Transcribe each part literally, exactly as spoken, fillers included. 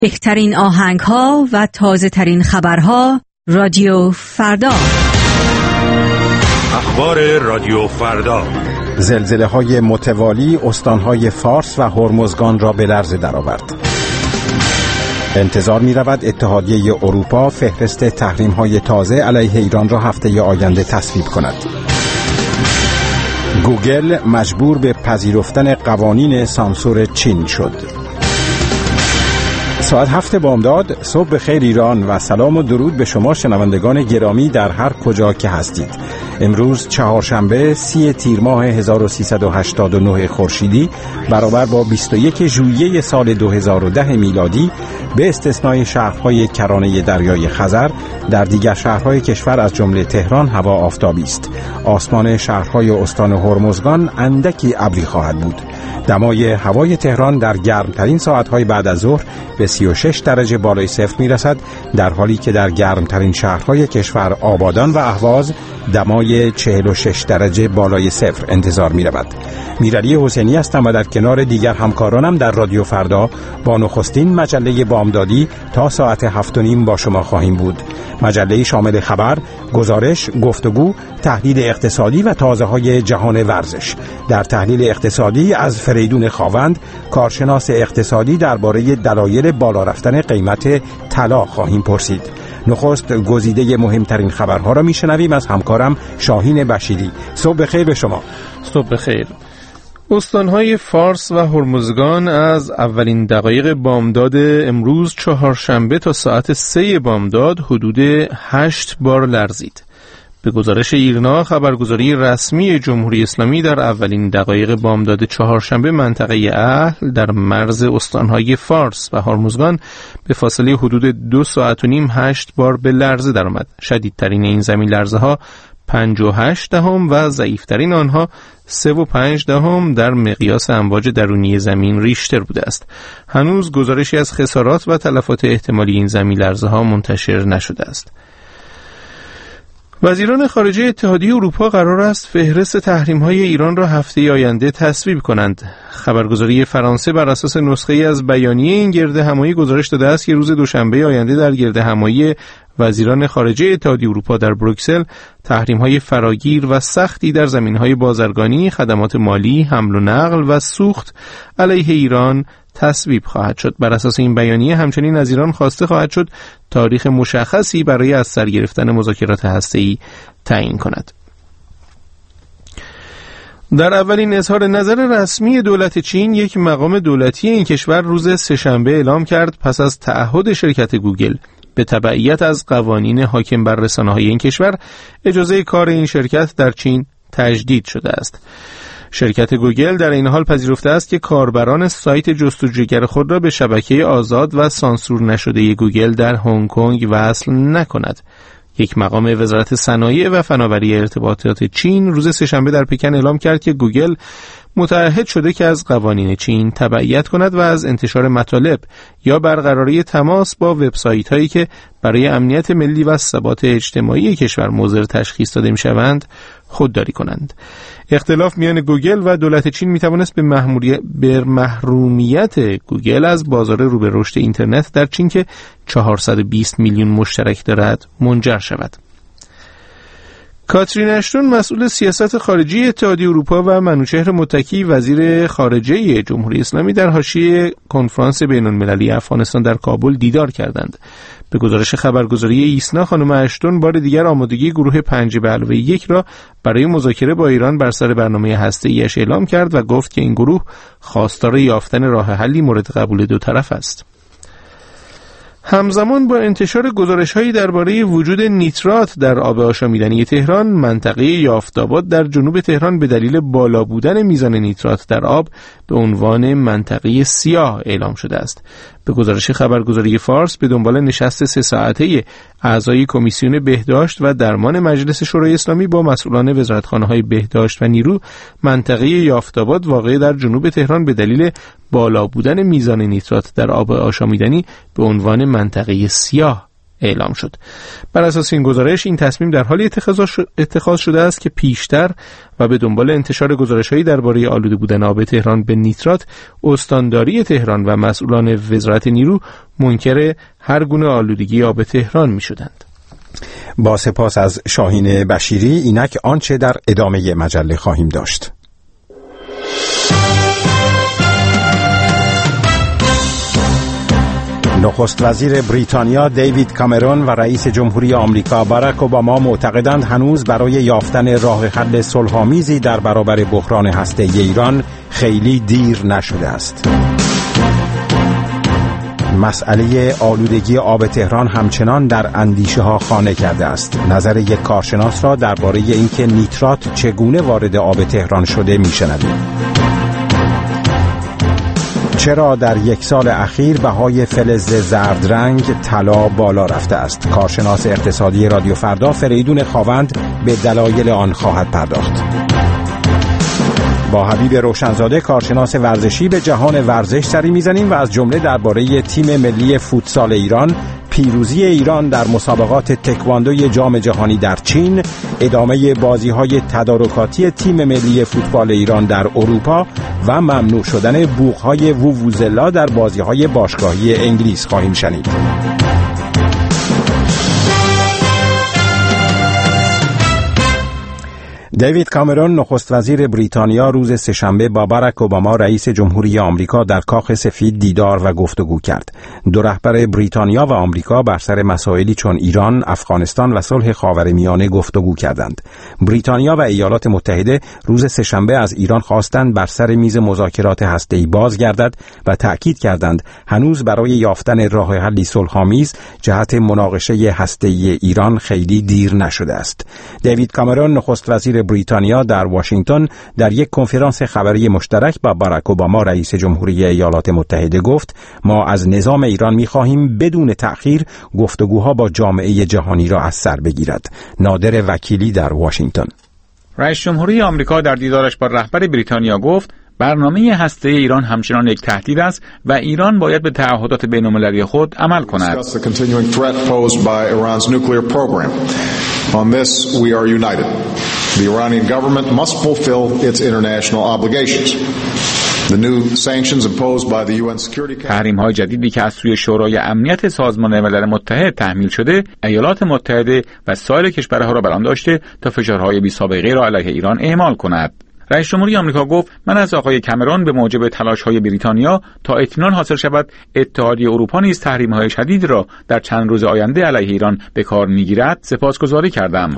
بهترین آهنگ ها و تازه ترین خبرها رادیو فردا. اخبار رادیو فردا. زلزله های متوالی استانهای فارس و هرمزگان را به لرزه درآورد. انتظار می رود اتحادیه اروپا فهرست تحریم های تازه علیه ایران را هفته آینده تصویب کند. گوگل مجبور به پذیرفتن قوانین سانسور چین شد. ساعت هفت بامداد. صبح بخیر ایران و سلام و درود به شما شنوندگان گرامی در هر کجا که هستید. امروز چهارشنبه سی تیر ماه هزار و سیصد و هشتاد و نه خورشیدی برابر با بیست و یک ژوئیه سال دو هزار و ده میلادی به استثنای شهرهای کرانه دریای خزر، در دیگر شهرهای کشور از جمله تهران هوا آفتابی است. آسمان شهرهای استان هرمزگان اندکی ابری خواهد بود. دمای هوای تهران در گرمترین ساعتهای بعد از ظهر به سی و شش درجه بالای صفر میرسد، در حالی که در گرمترین شهرهای کشور آبادان و اهواز دمای چهل و شش درجه بالای صفر انتظار می رود. میرعلی حسینی هستم و در کنار دیگر همکارانم در رادیو فردا با نخستین مجله بامدادی تا ساعت هفت و نیم با شما خواهیم بود. مجله شامل خبر، گزارش، گفتگو، تحلیل اقتصادی و تازه های جهان ورزش. در تحلیل اقتصادی از فریدون خاوند، کارشناس اقتصادی، درباره دلایل بالا رفتن قیمت طلا خواهیم پرسید. نخست گزیده مهمترین خبرها را میشنویم از همکارم شاهین بشیری. صبح بخیر به شما. صبح بخیر. استانهای فارس و هرمزگان از اولین دقایق بامداد امروز چهارشنبه تا ساعت سه بامداد حدود هشت بار لرزید. به گزارش ایرنا، خبرگزاری رسمی جمهوری اسلامی، در اولین دقایق بامداد چهارشنبه منطقه اهل در مرز استانهای فارس و هرمزگان به فاصله حدود دو ساعت و نیم هشت بار به لرزه درآمد. شدیدترین این زمین لرزه ها پنج و هشت دهم و ضعیفترین آنها سه و پنج دهم در مقیاس امواج درونی زمین ریشتر بوده است. هنوز گزارشی از خسارات و تلفات احتمالی این زمین لرزه ها منتشر نشده است. وزیران خارجه اتحادیه اروپا قرار است فهرست تحریم‌های ایران را هفته آینده تصویب کنند. خبرگزاری فرانسه بر اساس نسخه‌ای از بیانیه این گرد همایی گزارش داده است که روز دوشنبه آینده در گرد همایی وزیران خارجه اتحادیه اروپا در بروکسل تحریم‌های فراگیر و سختی در زمین‌های بازرگانی، خدمات مالی، حمل و نقل و سوخت علیه ایران تصویب خواهد شد. بر اساس این بیانیه همچنین از ایران خواسته خواهد شد تاریخ مشخصی برای از سر گرفتن مذاکرات هسته‌ای تعیین کند. در اولین اظهار نظر رسمی دولت چین، یک مقام دولتی این کشور روز سه‌شنبه اعلام کرد پس از تعهد شرکت گوگل به تبعیت از قوانین حاکم بر رسانه‌های این کشور، اجازه کار این شرکت در چین تجدید شده است. شرکت گوگل در این حال پذیرفته است که کاربران سایت جستجوگر خود را به شبکه آزاد و سانسور نشده گوگل در هنگ کنگ وصل نکند. یک مقام وزارت صنایع و فناوری ارتباطات چین روز سه‌شنبه در پکن اعلام کرد که گوگل متعهد شده که از قوانین چین تبعیت کند و از انتشار مطالب یا برقراری تماس با وبسایت‌هایی که برای امنیت ملی و ثبات اجتماعی کشور مضر تشخیص داده می‌شوند خودداری کنند. اختلاف میان گوگل و دولت چین می‌توانست به به محرومیت گوگل از بازار رو به رشد اینترنت در چین که چهارصد و بیست میلیون مشترک دارد منجر شود. کاترین اشتون، مسئول سیاست خارجی اتحادیه اروپا و منوچهر متکی، وزیر خارجه جمهوری اسلامی، در حاشیه کنفرانس بین‌المللی افغانستان در کابل دیدار کردند. به گزارش خبرگزاری ایسنا، خانم اشتون بار دیگر آمادگی گروه پنج به علاوه یک را برای مذاکره با ایران بر سر برنامه هسته‌ایش اعلام کرد و گفت که این گروه خواستار یافتن راه حلی مورد قبول دو طرف است. همزمان با انتشار گزارش‌هایی درباره وجود نیترات در آب آشامیدنی تهران، منطقه یافت‌آباد در جنوب تهران به دلیل بالا بودن میزان نیترات در آب به عنوان منطقه سیاه اعلام شده است. به گزارش خبرگزاری فارس، به دنبال نشست سه ساعته اعضای کمیسیون بهداشت و درمان مجلس شورای اسلامی با مسئولان وزارتخانه‌های بهداشت و نیرو، منطقه یافت‌آباد واقع در جنوب تهران به دلیل بالا بودن میزان نیترات در آب آشامیدنی به عنوان منطقه سیاه اعلام شد. بر اساس این گزارش این تصمیم در حالی اتخاذ شده است که پیشتر و به دنبال انتشار گزارش‌هایی درباره آلوده بودن آب تهران به نیترات، استانداری تهران و مسئولان وزارت نیرو منکر هر گونه آلودگی آب تهران می‌شدند. با سپاس از شاهین بشیری، اینک آنچه در ادامه مجله خواهیم داشت. نخست وزیر بریتانیا دیوید کامرون و رئیس جمهوری آمریکا باراک اوباما معتقدند هنوز برای یافتن راه حل صلح‌آمیزی در برابر بحران هسته‌ای ایران خیلی دیر نشده است. مسئله آلودگی آب تهران همچنان در اندیشه ها خانه کرده است. نظر یک کارشناس را درباره اینکه نیترات چگونه وارد آب تهران شده میشنویم. چرا در یک سال اخیر بهای فلز زرد رنگ طلا بالا رفته است؟ کارشناس اقتصادی رادیو فردا فریدون خاوند به دلایل آن خواهد پرداخت. با حبیب روشنزاده کارشناس ورزشی به جهان ورزش سری میزنیم و از جمله درباره تیم ملی فوتسال ایران، پیروزی ایران در مسابقات تکواندوی جام جهانی در چین، ادامه بازی‌های تدارکاتی تیم ملی فوتبال ایران در اروپا و ممنوع شدن بوق‌های وووزلا در بازی‌های باشگاهی انگلیس خواهیم شنید. دیوید کامرون نخست وزیر بریتانیا روز سه‌شنبه با باراک اوباما رئیس جمهوری آمریکا در کاخ سفید دیدار و گفتگو کرد. دو رهبر بریتانیا و آمریکا بر سر مسائلی چون ایران، افغانستان و صلح خاورمیانه گفتگو کردند. بریتانیا و ایالات متحده روز سه‌شنبه از ایران خواستند بر سر میز مذاکرات هسته‌ای بازگردد و تأکید کردند هنوز برای یافتن راه حلی صلح‌آمیز جهت مناقشه هسته‌ای ایران خیلی دیر نشده است. دیوید کامرون نخست وزیر بریتانیا در واشنگتن در یک کنفرانس خبری مشترک با باراک اوباما رئیس جمهوری ایالات متحده گفت ما از نظام ایران می‌خواهیم بدون تأخیر گفتگوها با جامعه جهانی را از سر بگیرد. نادر وکیلی در واشنگتن. رئیس جمهوری آمریکا در دیدارش با رهبر بریتانیا گفت برنامه هسته‌ای ایران همچنان یک تهدید است و ایران باید به تعهدات بین‌المللی خود عمل کند. On this, we are united. The Iranian government must fulfill its international obligations. The new sanctions imposed by the یو ان Security Council. تحریم‌های جدیدی که از سوی شورای امنیت سازمان ملل متحد تحمیل شده، ایالات متحده و سایر کشورها را بر آن داشته تا فشارهای بی‌سابقه را علیه ایران اعمال کند. رئیس جمهوری آمریکا گفت من از آقای کامرون به موجب تلاش‌های بریتانیا تا اطمینان حاصل شود اتحادیه اروپا نیز تحریم‌های شدید را در چند روز آینده علیه ایران به کار می‌گیرد سپاسگزاری کردم.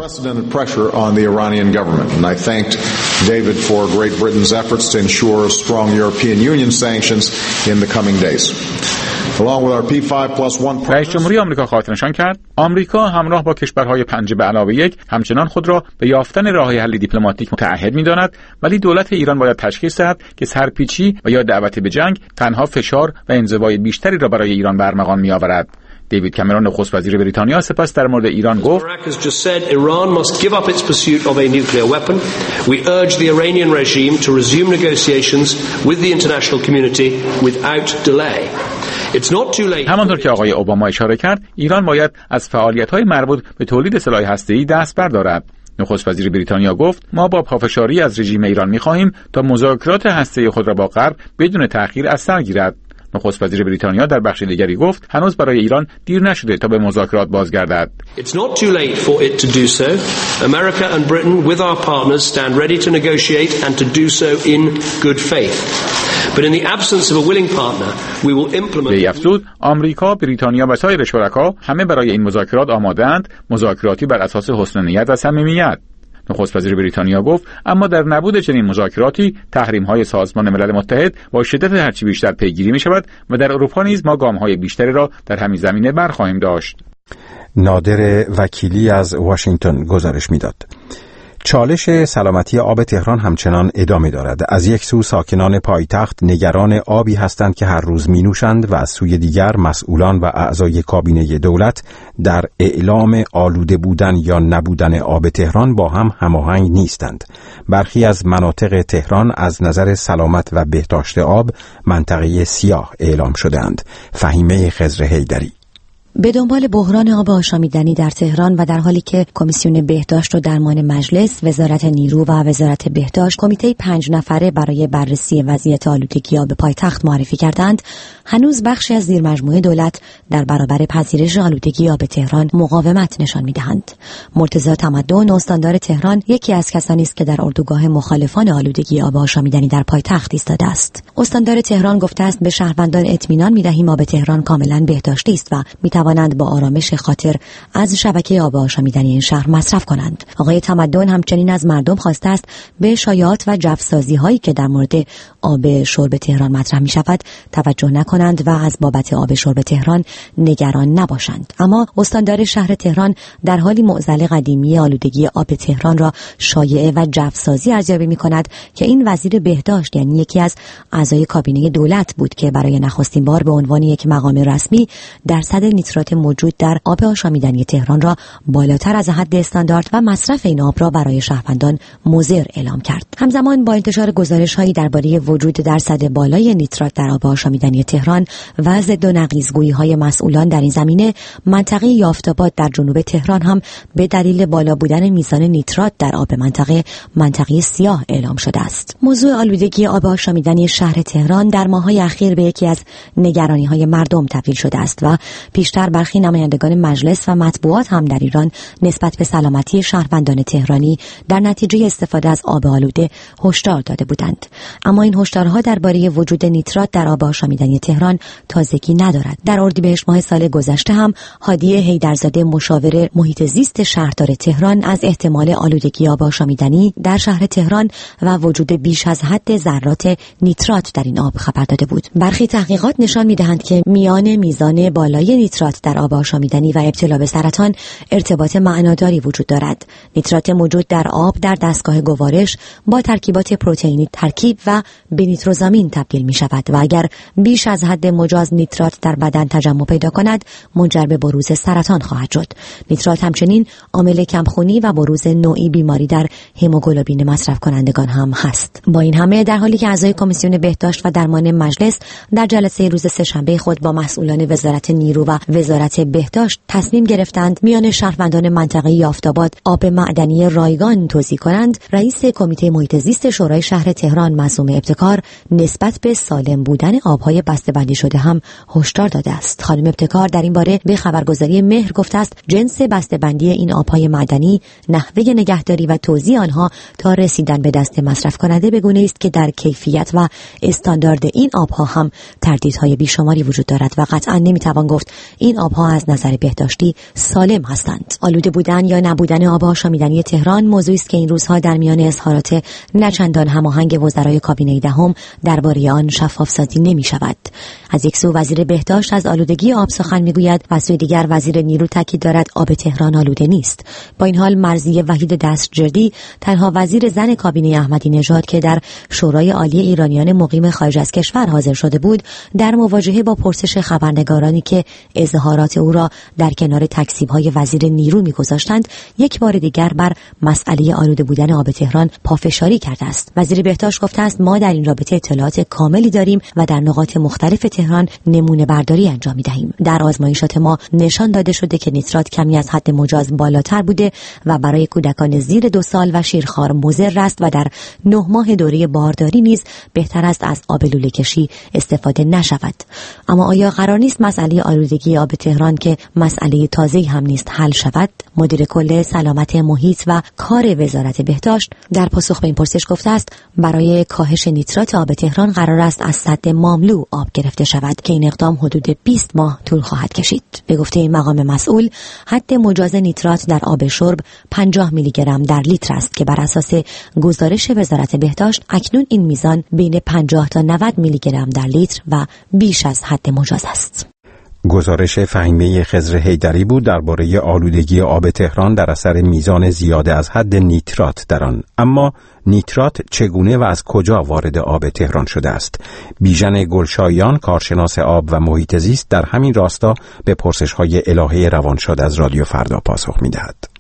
David for Great Britain's efforts to ensure strong European Union sanctions in the coming days. Along with our پی پنج plus one رئیس جمهوری آمریکا خاطرنشان کرد آمریکا همراه با کشورهای پنج به علاوه یک همچنان خود را به یافتن راه حل دیپلماتیک متعهد می‌داند، ولی دولت ایران باید تشخیص دهد که سرپیچی و یا دعوت به جنگ تنها فشار و انزوای بیشتری را برای ایران برمغان می‌آورد. دیوید کامرون نخست وزیر بریتانیا سپس در مورد ایران گفت Iran must give up its pursuit of a nuclear weapon. We urge the Iranian regime to resume negotiations with the international community without delay. It's not too late. همانطور که آقای اوباما اشاره کرد، ایران باید از فعالیت‌های مربوط به تولید سلاح هسته‌ای دست بردارد. نخست وزیر بریتانیا گفت ما با پافشاری از رژیم ایران می‌خواهیم تا مذاکرات هسته‌ای خود را با غرب بدون تأخیر از سر گیرد. نخست وزیر بریتانیا در بخش دیگری گفت هنوز برای ایران دیر نشده تا به مذاکرات بازگردد. It's not too late for it to do so. America and Britain with our partners stand ready to negotiate and to do so in good faith. But in the absence of a willing partner, we will implement. به افزود آمریکا، بریتانیا و سایر شرکا همه برای این مذاکرات آماده‌اند، مذاکراتی بر اساس حسن نیت و صمیمیت. نخست وزیر بریتانیا گفت اما در نبود چنین مذاکراتی تحریم‌های سازمان ملل متحد با شدت هرچی بیشتر پیگیری می‌شود و در اروپا نیز ما گام‌های بیشتری را در همین زمینه برخواهیم داشت. نادر وکیلی از واشنگتن گزارش می‌داد. چالش سلامتی آب تهران همچنان ادامه دارد. از یک سو ساکنان پایتخت نگران آبی هستند که هر روز می نوشند و از سوی دیگر مسئولان و اعضای کابینه دولت در اعلام آلوده بودن یا نبودن آب تهران با هم هماهنگ نیستند. برخی از مناطق تهران از نظر سلامت و بهداشت آب منطقه سیاه اعلام شده‌اند. فهیمه خضر حیدری. به دنبال بحران آب آشامیدنی در تهران و در حالی که کمیسیون بهداشت و درمان مجلس، وزارت نیرو و وزارت بهداشت کمیته پنج نفره برای بررسی وضعیت آلودگی آب پایتخت معرفی کردند، هنوز بخشی از زیرمجموعه دولت در برابر پذیرش آلودگی آب تهران مقاومت نشان می‌دهند. مرتضی تمدن، استاندار تهران، یکی از کسانی است که در اردوگاه مخالفان آلودگی آب آشامیدنی در پایتخت ایستاده است. استاندار تهران گفته است به شهروندان اطمینان می‌دهیم آب تهران کاملاً بهداشتی است و می‌توانند با آرامش خاطر از شبکه آب آشامیدنی این شهر مصرف کنند. آقای تمدن همچنین از مردم خواسته است به شایعات و جوسازی‌هایی که در مورد آب شرب تهران مطرح می‌شود توجه نکنند و از بابت آب شرب تهران نگران نباشند. اما استاندار شهر تهران در حالی معضل قدیمی آلودگی آب تهران را شایعه و جوسازی ارزیابی می‌کند که این وزیر بهداشت، یعنی یکی از اعضای کابینه دولت بود که برای نخستین بار به عنوان یک مقام رسمی درصد نیترات موجود در آب آشامیدنی تهران را بالاتر از حد استاندارد و مصرف این آب را برای شهروندان مضر اعلام کرد. همزمان با انتشار گزارش‌هایی درباره وجود درصد بالای نیترات در آب آشامیدنی تهران و ضد و نقیض‌گویی‌های مسئولان در این زمینه، منطقه یافت‌آباد در جنوب تهران هم به دلیل بالا بودن میزان نیترات در آب منطقه منطقه سیاه اعلام شده است. موضوع آلودگی آب آشامیدنی شهر تهران در ماه‌های اخیر به یکی از نگرانی‌های مردم تبدیل شده است و پیشتر برخی نمایندگان مجلس و مطبوعات هم در ایران نسبت به سلامتی شهروندان تهرانی در نتیجه استفاده از آب آلوده هشدار داده بودند. اما این هشدارها درباره وجود نیترات در آب آشامیدنی تهران تازگی ندارد. در اردیبهشت ماه سال گذشته هم هادی حیدرزاده، مشاور محیط زیست شهردار تهران، از احتمال آلودگی آب آشامیدنی در شهر تهران و وجود بیش از حد ذرات نیترات در این آب خبر داده بود. برخی تحقیقات نشان می‌دهند که میان میزان بالای نیترات در آب آشامیدنی و ابتلا به سرطان ارتباط معناداری وجود دارد. نیترات موجود در آب در دستگاه گوارش با ترکیبات پروتئینی ترکیب و به نیتروزامین تبدیل می شود و اگر بیش از حد مجاز نیترات در بدن تجمع پیدا کند منجر به بروز سرطان خواهد شد. نیترات همچنین عامل کمخونی و بروز نوعی بیماری در هموگلوبین مصرف کنندگان هم هست. با این همه در حالی که اعضای کمیسیون بهداشت و درمان مجلس در جلسه روز سه‌شنبه خود با مسئولان وزارت نیرو و وزارت بهداشت تصمیم گرفتند میان شهروندان منطقه یافت‌آباد آب معدنی رایگان توزیع کنند، رئیس کمیته محیط زیست شورای شهر تهران معصوم ابتکار نسبت به سالم بودن آبهای بسته‌بندی شده هم هشدار داده است. خانم ابتکار در این باره به خبرگزاری مهر گفته است جنس بسته‌بندی این آبهای معدنی، نحوه نگهداری و توزیع آنها تا رسیدن به دست مصرف کننده به گونه‌ای است که در کیفیت و استاندارد این آبها هم تردیدهای بیشماری وجود دارد و قطعاً نمیتوان گفت این آبها از نظر بهداشتی سالم هستند. آلوده بودن یا نبودن آب آشامیدنی تهران موضوعی است که این روزها در میان اظهارات نچندان هماهنگ وزرای کابینه دهم درباره آن شفاف سازی نمی شود. از یک سو وزیر بهداشت از آلودگی آب سخن میگوید و از سوی دیگر وزیر نیرو تاکید دارد آب تهران آلوده نیست. با این حال مرضیه وحید دستجردی، تنها وزیر زن کابینه احمدی نژاد که در شورای عالی ایرانیان مقیم خارج از کشور حاضر شده بود، در مواجهه با پرسش خبرنگارانی که اظهارات او را در کنار تکذیب‌های وزیر نیرو می‌گذاشتند، یک بار دیگر بر مسئله آلوده بودن آب تهران پافشاری کرده است. وزیر بهداشت گفته است ما در این رابطه اطلاعات کاملی داریم و در نقاط مختلف تهران نمونه برداری انجام می‌دهیم. در آزمایشات ما نشان داده شده که نیترات کمی از حد مجاز بالاتر بوده و برای کودکان زیر دو سال و شیرخوار مضر است و در نه ماه دوره بارداری نیز بهتر است از آب لوله کشی استفاده نشود. اما آیا قرار نیست مسئله آلودگی آب تهران که مسئله تازه‌ای هم نیست حل شود؟ مدیر کل سلامت محیط و کار وزارت بهداشت در پاسخ به این پرسش گفته است برای کاهش نیترات آب تهران قرار است از سد ماملو آب گرفته شود که این اقدام حدود بیست ماه طول خواهد کشید. به گفته این مقام مسئول، حد مجاز نیترات در آب شرب پنجاه میلی گرم در لیتر است که بر اساس گزارش وزارت بهداشت اکنون این میزان بین پنجاه تا نود میلی گرم در لیتر و بیش از حد مجاز است. گزارش فهیمه خضر حیدری بود درباره آلودگی آب تهران در اثر میزان زیاده از حد نیترات در آن. اما نیترات چگونه و از کجا وارد آب تهران شده است؟ بیژن گلشایان، کارشناس آب و محیط زیست، در همین راستا به پرسش‌های الهه روانشاد از رادیو فردا پاسخ می‌دهد.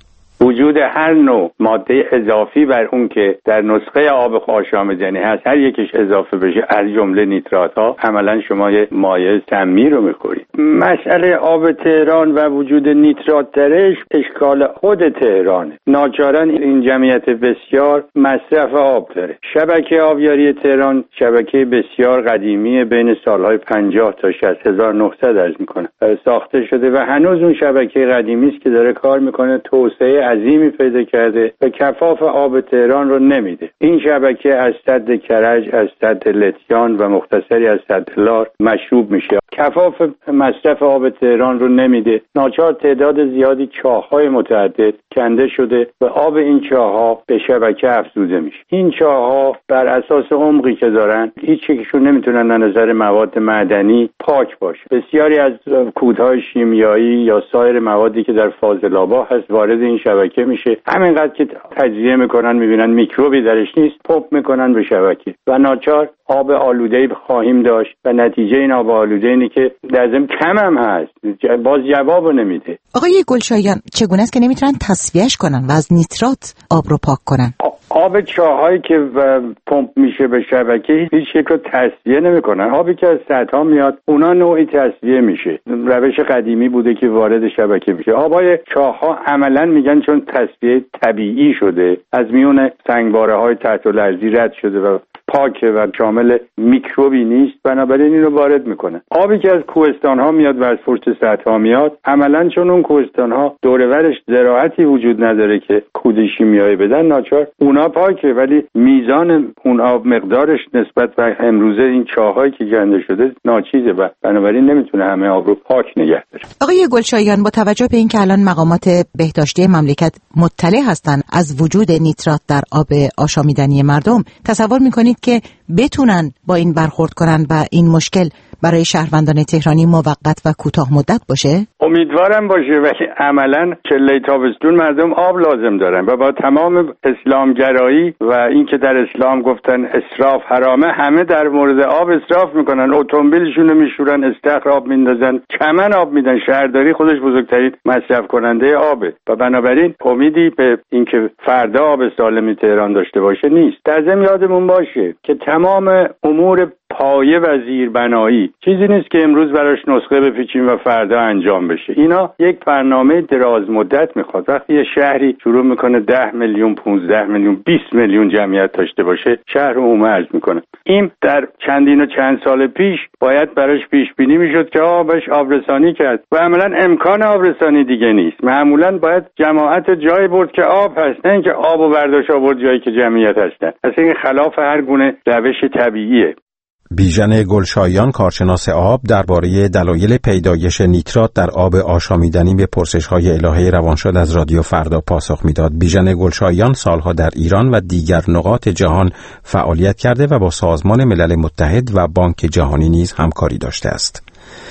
وجود هر نوع ماده اضافی بر اون که در نسخه آب آشامیدنی هست هر یکیش اضافه بشه از جمله نیترات ها، عملا شما یه مایع سمی رو میخورید. مسئله آب تهران و وجود نیترات درش اشکال خود تهرانه. ناچارن این جمعیت بسیار مصرف آب داره. شبکه آبیاری تهران شبکه بسیار قدیمی بین سالهای پنجاه تا شصت هزار و نهصد از میکنه ساخته شده و هنوز اون شبکه قدیمی است که داره کار میکنه، توسعه عظیمی پیدا کرده و کفاف آب تهران رو نمیده. این شبکه از سد کرج، از سد لتیان و مختصری از سد لار مشروب میشه، کفاف مصرف آب تهران رو نمیده. ناچار تعداد زیادی چاه‌های متعدد کنده شده و آب این چاه‌ها به شبکه افزوده میشه. این چاه‌ها بر اساس عمقی که دارن هیچ یکیشون نمیتونن از نظر مواد معدنی پاک باشه. بسیاری از کودهای شیمیایی یا سایر موادی که در فاضلابا هست وارد این شبکه میشه، همینقدر که تجزیه میکنن میبینن میکروبی درش نیست پمپ میکنن به شبکه و ناچار آب آلوده‌ای خواهیم داشت و نتیجه این آب آلوده اینه که در ضمن کم هم هست، باز جوابو نمیده. آقای گلشایان چگونه است که نمیتونن تصفیهش کنن و از نیترات آب رو پاک کنن؟ آب چاهایی که پمپ میشه به شبکه هیچ یک رو تصفیه نمیکنن. آبی که از سطح میاد اونا نوعی تصفیه میشه، روش قدیمی بوده که وارد شبکه میشه. آبای چاه‌ها عملا میگن چون تصفیه طبیعی شده از میون سنگباره های تحت الارضی رد شده و پاکه و شامل میکروبی نیست، بنابراین اینو وارد میکنه. آبی که از کوهستان ها میاد و از پشت سطح ها میاد عملا چون اون کوهستان ها دور و برش زراعتی وجود نداره که کود شیمیایی بدن، ناچار اونا پاکه ولی میزان اون آب مقدارش نسبت به امروزه این چاهایی که گنده شده ناچیزه و بنابراین نمیتونه همه آب رو پاک نگه داره. آقای گلشایان با توجه به اینکه الان مقامات بهداشتی مملکت مطلع هستن از وجود نیترات در آب آشامیدنی مردم، تصور میکنید که بتونن با این برخورد کنن و این مشکل برای شهروندان تهرانی موقت و کوتاه مدت باشه؟ امیدوارم باشه ولی عملاً چله تابستون مردم آب لازم دارن و با تمام اسلامگرایی و اینکه در اسلام گفتن اسراف حرامه، همه در مورد آب اسراف میکنن، اتومبیلشون رو میشورن، استخر آب میندازن، چمن آب میدن. شهرداری خودش بزرگترین مصرف کننده آبه و بنابراین امیدی به اینکه فردا آب سالمی تهران داشته باشه نیست. در ضمن یادمون باشه که تمام امور پایه و زیربنایی چیزی نیست که امروز براش نسخه بپیچیم و فردا انجام بشه. اینا یک برنامه دراز مدت میخواد. وقتی یه شهری شروع میکنه ده میلیون، پانزده میلیون، بیست میلیون جمعیت داشته باشه، شهر عمومی عرض میکنه. این در چندین و چند سال پیش باید براش پیش بینی میشد که آبش آبرسانی کرد و عملا امکان آبرسانی دیگه نیست. معمولا باید جماعت جای برد که آب هست، نه اینکه آبو برداشت آورد جایی که جمعیت هستن. اصلا این خلاف هر گونه روش طبیعیه. بیژن گلشایان کارشناس آب درباره دلایل پیدایش نیترات در آب آشامیدنی به پرسش‌های الهه روانشاد از رادیو فردا پاسخ میداد. بیژن گلشایان سالها در ایران و دیگر نقاط جهان فعالیت کرده و با سازمان ملل متحد و بانک جهانی نیز همکاری داشته است.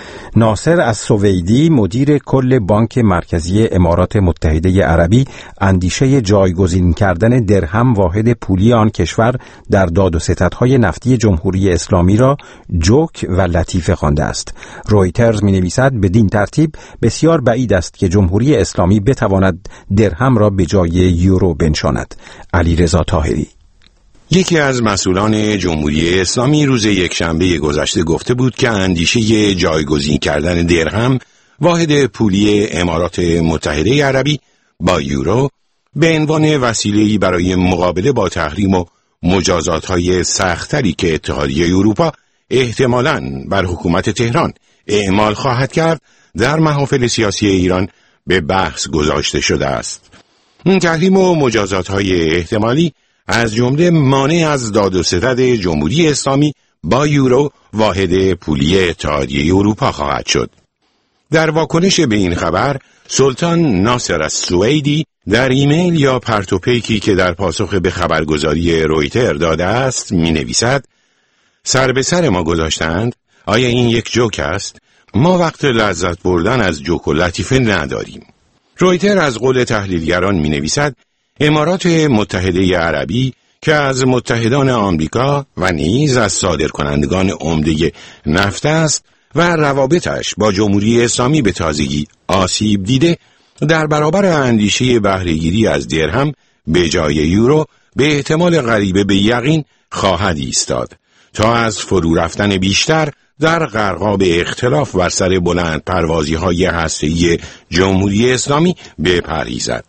ناصر السویدی مدیر کل بانک مرکزی امارات متحده عربی اندیشه جایگزین کردن درهم واحد پولی آن کشور در داد و ستدهای نفتی جمهوری اسلامی را جوک و لطیفه خوانده است. رویترز می‌نویسد بدین ترتیب بسیار بعید است که جمهوری اسلامی بتواند درهم را به جای یورو بنشاند. علیرضا طاهری یکی از مسئولان جمهوری اسلامی روز یکشنبه گذشته گفته بود که اندیشه جایگزین کردن درهم واحد پولی امارات متحده عربی با یورو به عنوان وسیله‌ای برای مقابله با تحریم و مجازات‌های سخت‌تری که اتحادیه اروپا احتمالاً بر حکومت تهران اعمال خواهد کرد در محافل سیاسی ایران به بحث گذاشته شده است. این تحریم و مجازات‌های احتمالی از جمله مانع از داد و ستد جمهوری اسلامی با یورو واحد پولی اتحادیه اروپا خواهد شد. در واکنش به این خبر سلطان ناصر السویدی در ایمیل یا پرت و پیکی که در پاسخ به خبرگزاری رویتر داده است می نویسد: سر به سر ما گذاشتند؟ آیا این یک جوک است؟ ما وقت لذت بردن از جوک و لطیفه نداریم. رویتر از قول تحلیلگران می نویسد امارات متحده عربی که از متحدان آمریکا و نیز از صادرکنندگان عمده نفت است و روابطش با جمهوری اسلامی به تازگی آسیب دیده، در برابر اندیشه بهره‌گیری از درهم به جای یورو به احتمال قریب به یقین خواهد ایستاد تا از فرو رفتن بیشتر در غرقاب اختلاف بر سر بلند پروازی های هسته‌ای جمهوری اسلامی بپرهیزد.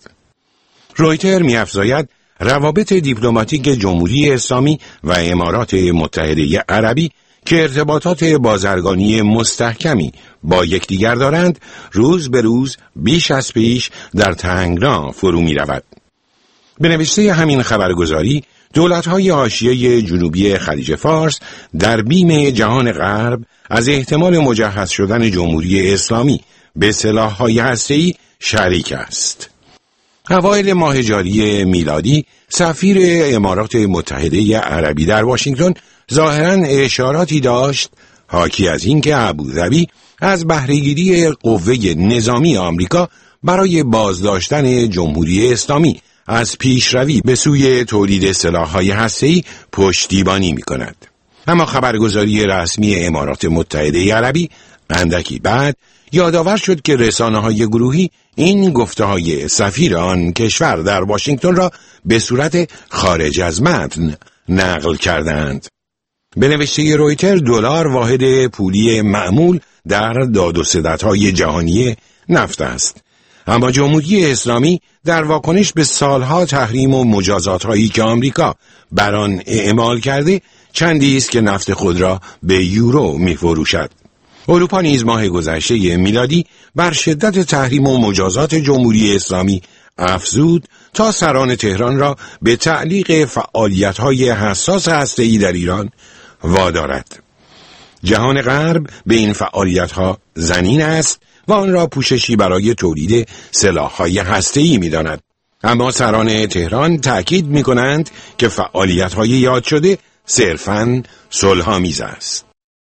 رویتر می‌افزاید روابط دیپلماتیک جمهوری اسلامی و امارات متحده عربی که ارتباطات بازرگانی مستحکمی با یکدیگر دارند روز به روز بیش از پیش در تنگنا فرو می رود. به نوشته همین خبرگزاری دولت‌های حاشیه جنوبی خلیج فارس در بیم جهان غرب از احتمال مجهز شدن جمهوری اسلامی به سلاح‌های هسته‌ای شریک است. اوایل ماه جاری میلادی سفیر امارات متحده عربی در واشنگتن ظاهراً اشاراتی داشت حاکی از اینکه ابوظبی از بهره‌گیری قوه نظامی آمریکا برای بازداشتن جمهوری اسلامی از پیشروی به سوی تولید سلاح‌های هسته‌ای پشتیبانی می‌کند. اما خبرگزاری رسمی امارات متحده عربی اندکی بعد یادآور شد که رسانه‌های گروهی این گفته‌های سفیر آن کشور در واشنگتن را به صورت خارج از متن نقل کردند. به نوشته رویتر دلار واحد پولی معمول در داد و ستدهای جهانی نفت است. اما جمهوری اسلامی در واکنش به سالها تحریم و مجازات‌هایی که آمریکا بر آن اعمال کرده چندی است که نفت خود را به یورو می‌فروشد. اروپا نیز ماه گذشته میلادی بر شدت تحریم و مجازات جمهوری اسلامی افزود تا سران تهران را به تعلیق فعالیت‌های حساس هسته‌ای در ایران وادارد. جهان غرب به این فعالیت‌ها زنین است و آن را پوششی برای تولید سلاح‌های هسته‌ای می‌داند. اما سران تهران تأکید می‌کنند که فعالیت‌های یاد شده صرفاً صلح‌آمیز است.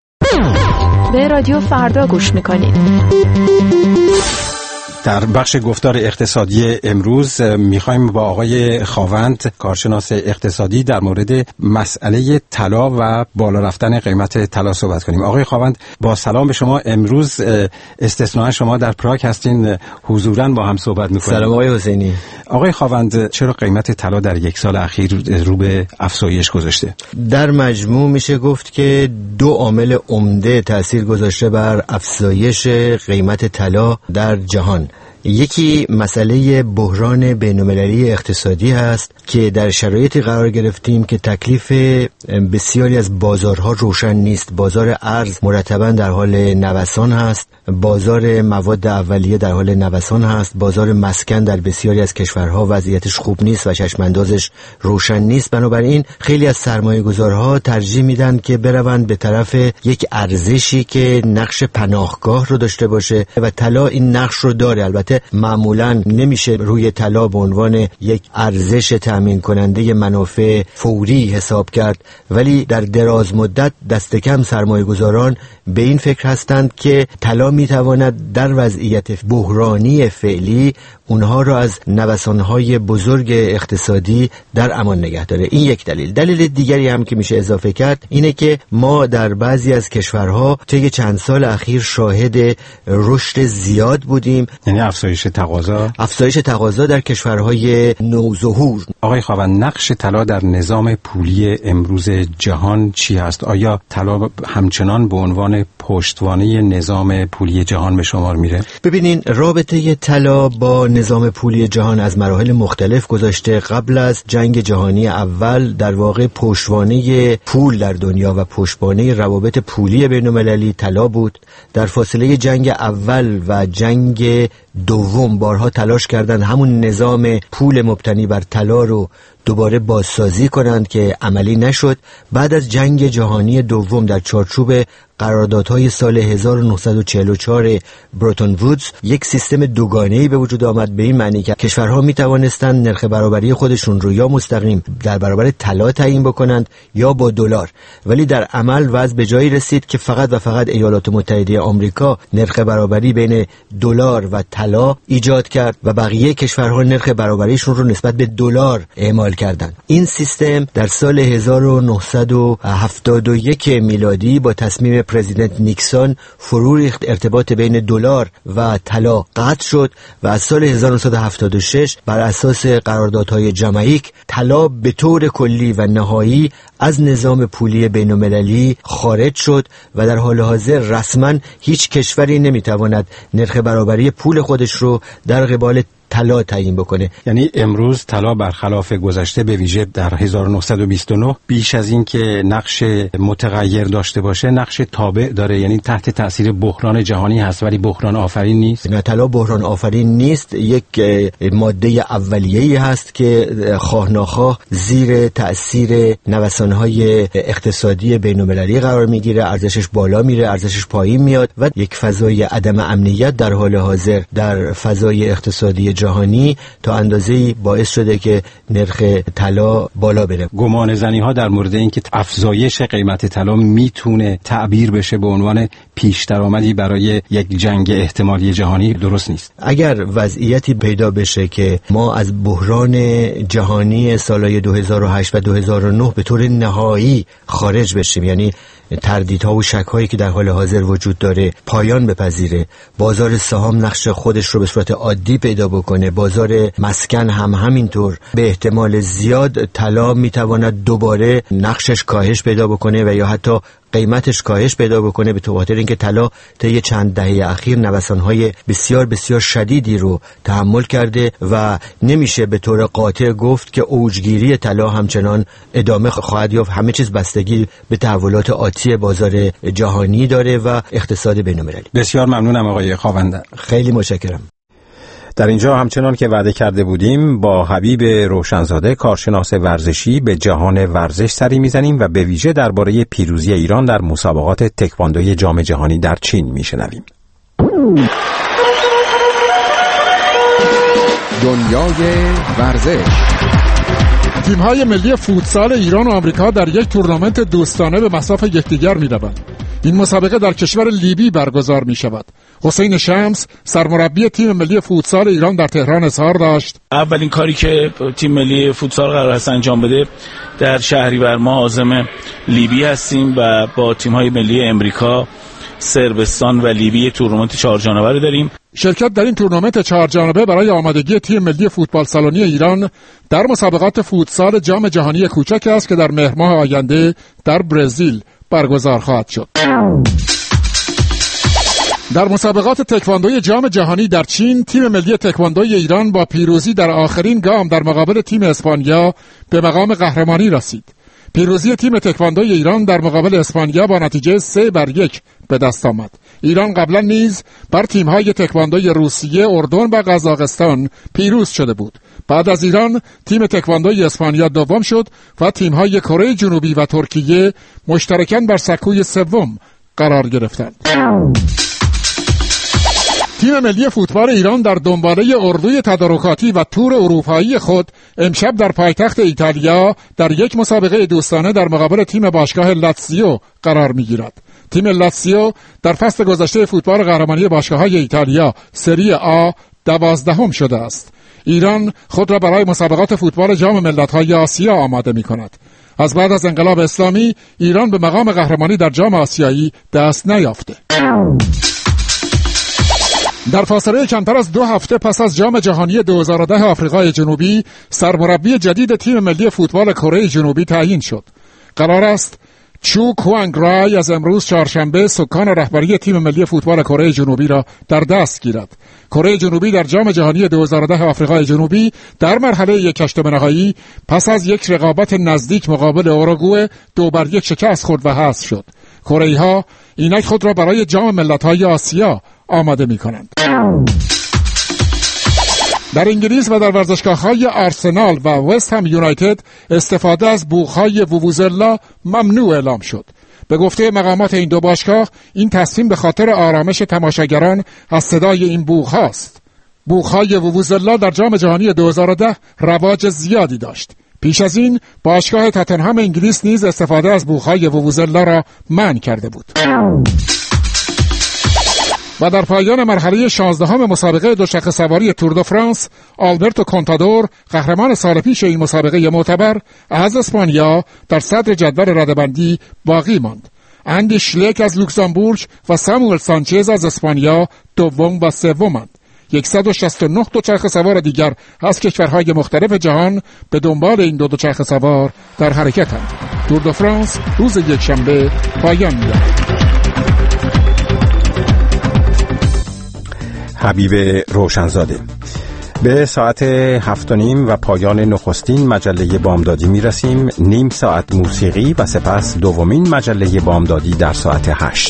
به رادیو فردا گوش میکنید. در بخش گفتار اقتصادی امروز میخوایم با آقای خاوند کارشناس اقتصادی در مورد مسئله طلا و بالا رفتن قیمت طلا صحبت کنیم. آقای خاوند با سلام به شما. امروز استثناء شما در پراگ هستین، حضوراً با هم صحبت میکنیم. سلام آقای حسینی. آقای خاوند چرا قیمت طلا در یک سال اخیر رو به افزایش گذاشته؟ در مجموع میشه گفت که دو عامل عمده تأثیر گذاشته بر افزایش قیمت طلا در جهان. یکی مسئله بحران بین‌المللی اقتصادی هست که در شرایطی قرار گرفتیم که تکلیف بسیاری از بازارها روشن نیست. بازار ارز مرتباً در حال نوسان هست، بازار مواد اولیه در حال نوسان هست، بازار مسکن در بسیاری از کشورها وضعیتش خوب نیست و چشم‌اندازش روشن نیست. بنابراین خیلی از سرمایه‌گذارها ترجیح میدن که بروند به طرف یک ارزشی که نقش پناهگاه رو داشته باشه و طلا این نقش رو داره. البته معمولاً نمیشه روی طلا به عنوان یک ارزش تامین کننده منافع فوری حساب کرد، ولی در دراز مدت دست کم سرمایه‌گذاران به این فکر هستند که طلا میتواند در وضعیت بحرانی فعلی اونها را از نوسانهای بزرگ اقتصادی در امان نگه داره. این یک دلیل. دلیل دیگری هم که میشه اضافه کرد اینه که ما در بعضی از کشورها طی چند سال اخیر شاهد رشد زیاد بودیم، یعنی افزایش تقاضا افزایش تقاضا در کشورهای نوظهور. آقای خاوند نقش طلا در نظام پولی امروز جهان چی هست؟ آیا طلا همچنان به عنوان پشتوانه نظام پولی جهان به شمار میره؟ ببینین رابطه طلا با نظام پولی جهان از مراحل مختلف گذشته. قبل از جنگ جهانی اول در واقع پشتوانه پول در دنیا و پشتوانه روابط پولی بین‌المللی طلا بود. در فاصله جنگ اول و جنگ دوم بارها تلاش کردند همون نظام پول مبتنی بر طلا رو دوباره بازسازی کنند که عملی نشد. بعد از جنگ جهانی دوم در چارچوب قراردادهای سال هزار و نهصد و چهل و چهار بروتون وودز یک سیستم دوگانه‌ای به وجود آمد، به این معنی که کشورها می توانستند نرخ برابری خودشون رو یا مستقیم در برابر طلا تعیین بکنند یا با دلار، ولی در عمل وضع به جایی رسید که فقط و فقط ایالات متحده آمریکا نرخ برابری بین دلار و طلا ایجاد کرد و بقیه کشورها نرخ برابریشون رو نسبت به دلار اعمال کردند. این سیستم در سال هزار و نهصد و هفتاد و یک میلادی با تصمیم پرزیدنت نیکسون فرو ریخت، ارتباط بین دلار و طلا قطع شد و از سال هزار و نهصد و هفتاد و شش بر اساس قراردادهای جامائیک طلا به طور کلی و نهایی از نظام پولی بین‌المللی خارج شد و در حال حاضر رسما هیچ کشوری نمیتواند نرخ برابری پول خودش رو در قبال طلا تعیین بکنه. یعنی امروز طلا برخلاف گذشته به ویژه در هزار و نهصد و بیست و نه بیش از این که نقش متغیر داشته باشه نقش تابع داره، یعنی تحت تاثیر بحران جهانی هست ولی بحران آفرین نیست. نه، طلا بحران آفرین نیست، یک ماده اولیه‌ای هست که خواه ناخواه زیر تاثیر نوسان‌های اقتصادی بین‌المللی قرار میگیره، ارزشش بالا میره، ارزشش پایین میاد و یک فضای عدم امنیت در حال حاضر در فضای اقتصادی جهانی تا اندازه‌ای باعث شده که نرخ طلا بالا بره. گمان زنی ها در مورد اینکه افزایش قیمت طلا میتونه تعبیر بشه به عنوان پیش درآمدی برای یک جنگ احتمالی جهانی درست نیست. اگر وضعیتی پیدا بشه که ما از بحران جهانی سالهای دو هزار و هشت و دو هزار و نه به طور نهایی خارج بشیم، یعنی تردیدها و شک‌هایی که در حال حاضر وجود داره پایان بپذیره، بازار سهام نقش خودش رو به صورت عادی پیدا بکنه، بازار مسکن هم همینطور، به احتمال زیاد طلا میتواند دوباره نقشش کاهش پیدا بکنه و یا حتی قیمتش کاهش پیدا بکنه، به خاطر اینکه طلا طی چند دهه اخیر نوسان‌های بسیار بسیار شدیدی رو تحمل کرده و نمیشه به طور قاطع گفت که اوجگیری طلا همچنان ادامه خواهد یافت. همه چیز بستگی به تحولات آتی بازار جهانی داره و اقتصاد بین‌المللی. بسیار ممنونم آقای خاوندر. خیلی متشکرم. در اینجا همچنان که وعده کرده بودیم با حبیب روشنزاده کارشناس ورزشی به جهان ورزش سری میزنیم و به ویژه درباره پیروزی ایران در مسابقات تکواندوی جام جهانی در چین میشنویم. دنیای ورزش. تیم‌های ملی فوتسال ایران و آمریکا در یک تورنمنت دوستانه به مصاف یکدیگر می‌روند. این مسابقه در کشور لیبی برگزار می شود. حسین شمس سرمربی تیم ملی فوتسال ایران در تهران اظهار داشت: اولین کاری که تیم ملی فوتسال قرار است انجام بده در شهریور ماه عازم لیبی هستیم و با تیم‌های ملی امریکا، صربستان و لیبی تورنمنت چهار جانبه رو داریم. شرکت در این تورنمنت چهار جانبه برای آمادگی تیم ملی فوتبال سالنی ایران در مسابقات فوتسال جام جهانی کوچک است که در مهر ماه آینده در برزیل برگزار خواهد شد. در مسابقات تکواندوی جام جهانی در چین، تیم ملی تکواندوی ایران با پیروزی در آخرین گام در مقابل تیم اسپانیا به مقام قهرمانی رسید. پیروزی تیم تکواندوی ایران در مقابل اسپانیا با نتیجه سه بر یک به دست آمد. ایران قبلا نیز بر تیم‌های تکواندوی روسیه، اردن و قزاقستان پیروز شده بود. بعد از ایران تیم تکواندوی اسپانیا دوم شد و تیم‌های کره جنوبی و ترکیه مشترکاً بر سکوی سوم قرار گرفتند. تیم ملی فوتبال ایران در دنباله اردوی تدارکاتی و تور اروپایی خود امشب در پایتخت ایتالیا در یک مسابقه دوستانه در مقابل تیم باشگاه لاتزیو قرار می‌گیرد. تیم لاتزیو در فصل گذشته فوتبال قهرمانی باشگاه‌های ایتالیا سری آ دوازدهم شده است. ایران خود را برای مسابقات فوتبال جام ملت‌های آسیا آماده می‌کند. از بعد از انقلاب اسلامی ایران به مقام قهرمانی در جام آسیایی دست نیافته. در فاصله کمتر از دو هفته پس از جام جهانی دو هزار و ده آفریقای جنوبی، سرمربی جدید تیم ملی فوتبال کره جنوبی تعیین شد. قرار است چو کوانگ رای از امروز چهارشنبه سکان رهبری تیم ملی فوتبال کره جنوبی را در دست گیرد. کره جنوبی در جام جهانی دو هزار و ده آفریقای جنوبی در مرحله یک هشتم نهایی پس از یک رقابت نزدیک مقابل اوروگوئه دو بر یک شکست خورد و حذف شد. کره‌ای‌ها اینک خود را برای جام ملت‌های آسیا آماده می‌کنند. در انگلیس و در ورزشگاه‌های آرسنال و وست هم یونایتد استفاده از بوق‌های وووزلا ممنوع اعلام شد. به گفته مقامات این دو باشگاه این تصمیم به خاطر آرامش تماشاگران از صدای این بوق‌هاست. بوق‌های وووزلا در جام جهانی دو هزار و ده رواج زیادی داشت. پیش از این باشگاه تاتنهام انگلیس نیز استفاده از بوق‌های وووزلا را منع کرده بود. و در پایان مرحله شانزدهم مسابقه دوچرخه سواری تور دو فرانس، آلبرتو کونتادور قهرمان سال پیش این مسابقه معتبر از اسپانیا در صدر جدول رده‌بندی باقی ماند. اندی شلک از لوکزامبورگ و ساموئل سانچز از اسپانیا دوم و سومند. صد و شصت و نه دوچرخه سوار دیگر از کشورهای مختلف جهان به دنبال این دو دوچرخه سوار در حرکتند. تور دو فرانس روز یکشنبه پایان می‌یابد. حبیب روشنزاده. به ساعت هفت و نیم و پایان نخستین مجله بامدادی می رسیم. نیم ساعت موسیقی و سپس دومین مجله بامدادی در ساعت هشت.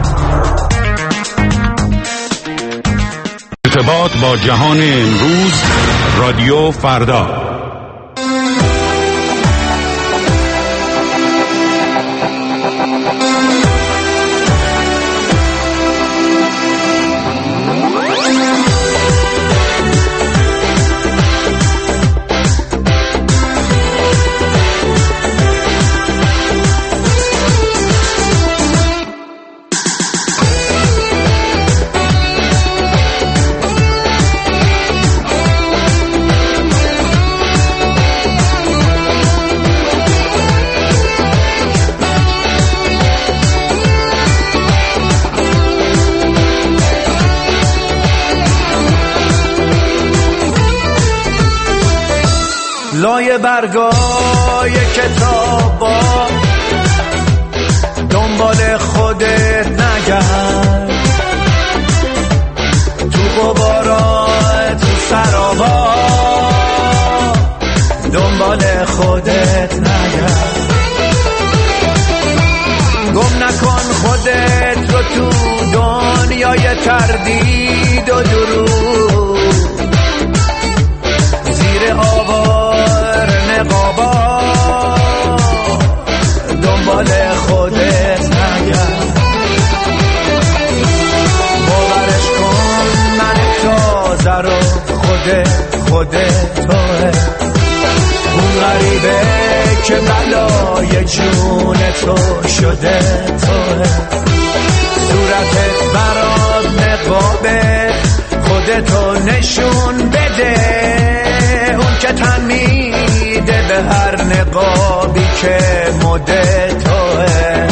ارتباط با جهان امروز، رادیو فردا. لای برگای کتابا دنبال خودت نگرد، تو غبارا تو سرابا دنبال خودت نگرد. گم نکن خودت رو تو دنیای تردید و دروغ، زیر آوار نقابا دنبال خودت نگرد. باورش کن من تازه رو خودت خودت توه، اون غریبه که بلای جون تو شده توه. صورتت برات نقابه، خودتو نشون بده، اون که تن میده به هر نقابی که مده توه.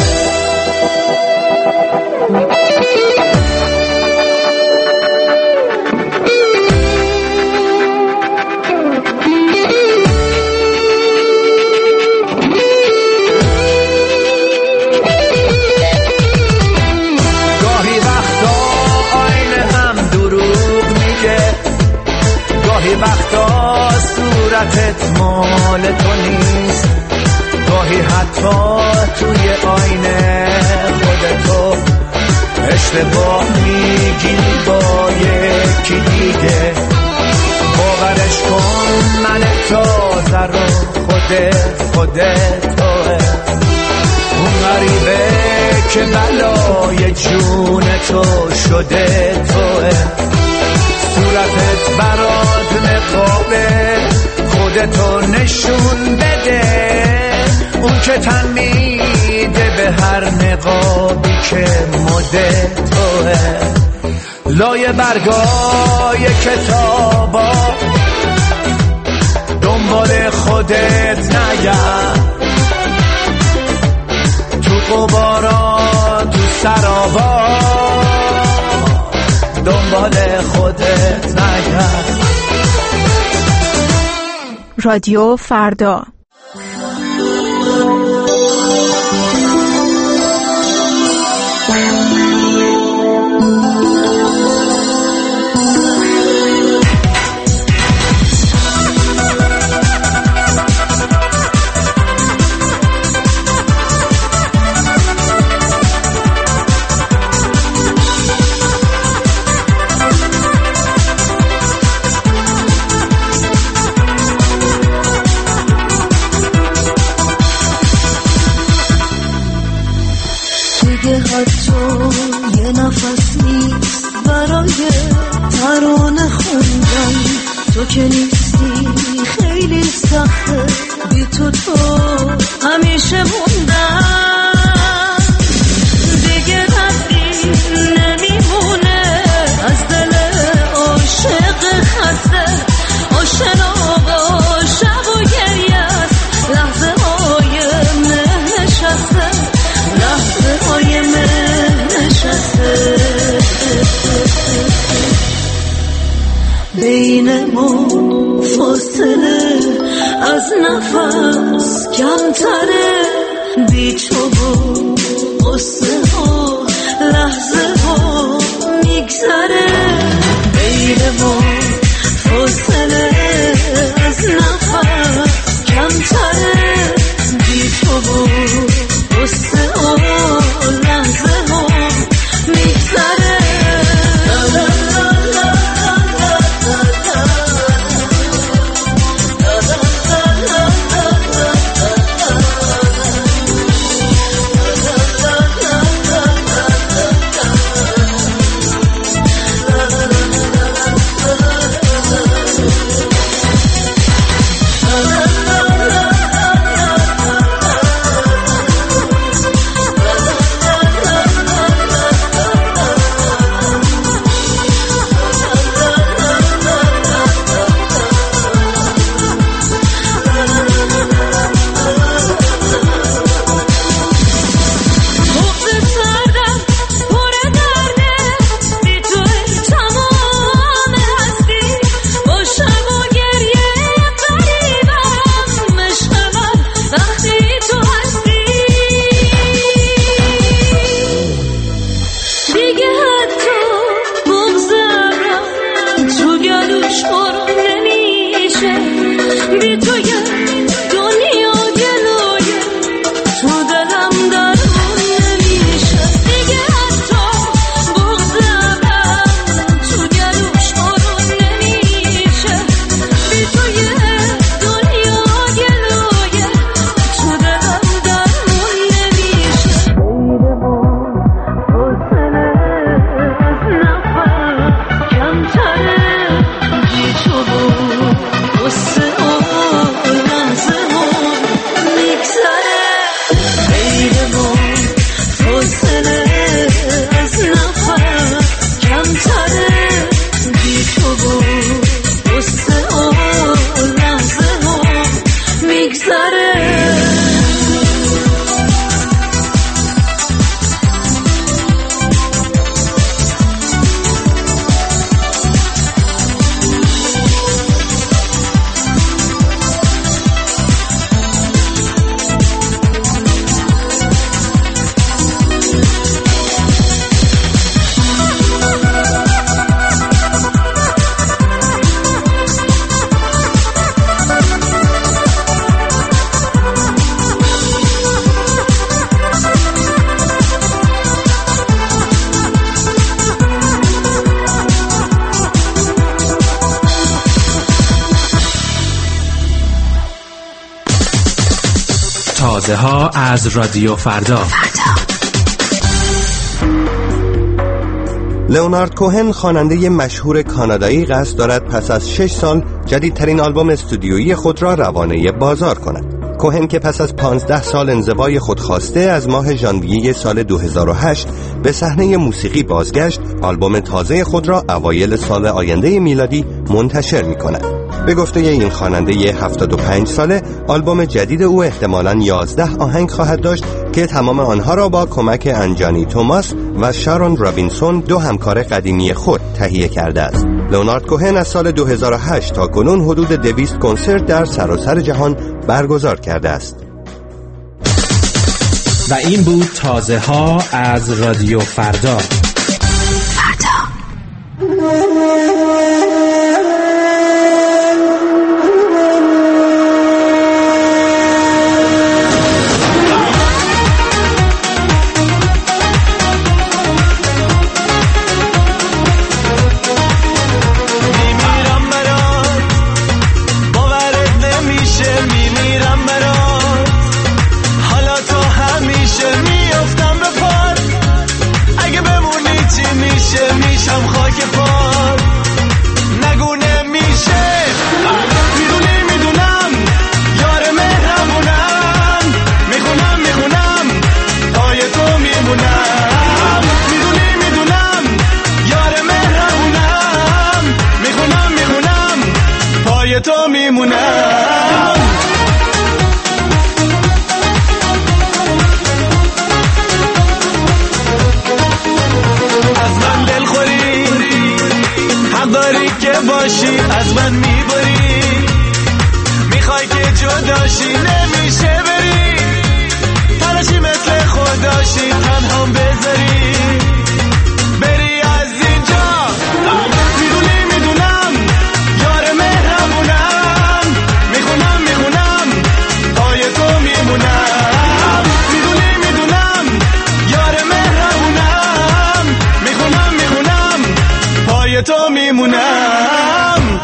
وقتا صورتت مال تو نیست، گاهی حتی توی آینه خودتو اشتباه میگی با یکی دیگه. باورش کن من تازه رو خودت خودت توه، اون غریبه که بلای جون تو شده توه. صورتت برات نقابه، خودتو نشون بده، اون که تن میده به هر نقابی که مده توه. لای برگای کتابا دنبال خودت نگرد، تو غبارا تو سرابا دنبال خودت نگرد. رادیو فردا. حتی یه نفس نیست برای ترانه خوندن، تو که نیستی خیلی سخته بی تو تو همیشه موندن. دیگه رفتی نمیمونه بین ما فاصله از نفس کمتره، بی تو با قصه ها لحظه ها میگذره، بین ما فاصله از نفس کمتره، بی تو با قصه ها لحظه ها میگذره. تازه ها از رادیو فردا. لئونارد کوهن خواننده مشهور کانادایی قصد دارد پس از شش سال جدیدترین آلبوم استودیویی خود را روانه بازار کند. کوهن که پس از پانزده سال انزوای خود خواسته از ماه ژانویه سال دو هزار و هشت به صحنه موسیقی بازگشت، آلبوم تازه خود را اوایل سال آینده میلادی منتشر می‌کند. به گفته این خواننده هفتاد و پنج ساله، آلبوم جدید او احتمالاً یازده آهنگ خواهد داشت که تمام آنها را با کمک انجانی توماس و شارون رابینسون، دو همکار قدیمی خود، تهیه کرده است. لئونارد کوهن از سال دو هزار و هشت تا کنون حدود دویست کنسرت در سراسر جهان برگزار کرده است. و این بود تازه ها از رادیو فردا. داری که باشی از من میبری، میخوای که جداشی نمیشه بری، تلاشی مثل خوداشی تنهام بذاری بری از اینجا. میدونی میدونم یار مهربونم، میخونم میخونم پای تو میمونم. میدونی میدونم یار مهربونم، میخونم میخونم پای تو میمونم.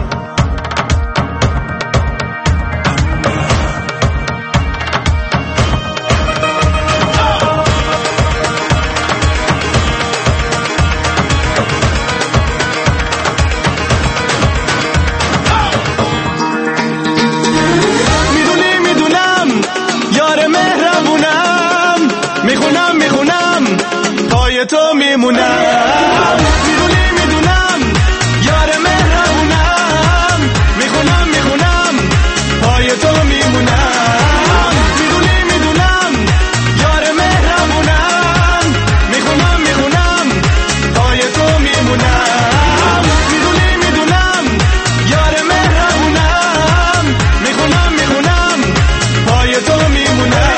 تو میمونم. میدونی میدونم یار مهربونم، میخونم میخونم پای تو میمونم. میدونی میدونم یار مهربونم، میخونم میخونم پای تو میمونم. میدونی میدونم یار مهربونم، میخونم میخونم پای تو میمونم.